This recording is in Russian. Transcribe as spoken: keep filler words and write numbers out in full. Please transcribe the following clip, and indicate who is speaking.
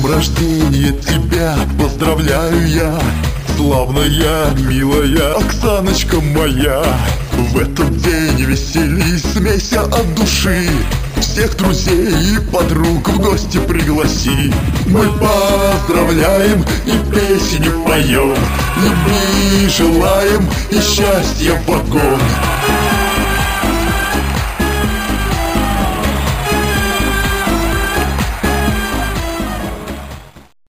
Speaker 1: днем рождения тебя поздравляю я, славная, милая Оксаночка моя. В этот день веселись, смейся от души, всех друзей и подруг в гости пригласи. Мы поздравляем и песни поем, любви желаем и счастья вагон.